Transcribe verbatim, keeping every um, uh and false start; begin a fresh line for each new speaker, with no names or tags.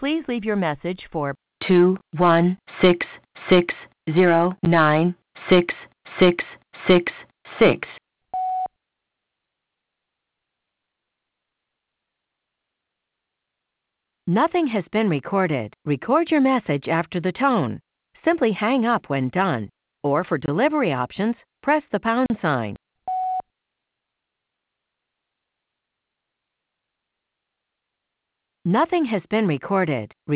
Please leave your message for two one six six zero nine six six six six. Nothing has been recorded. Record your message after the tone. Simply hang up when done. Or for delivery options, press the pound sign. Nothing has been recorded.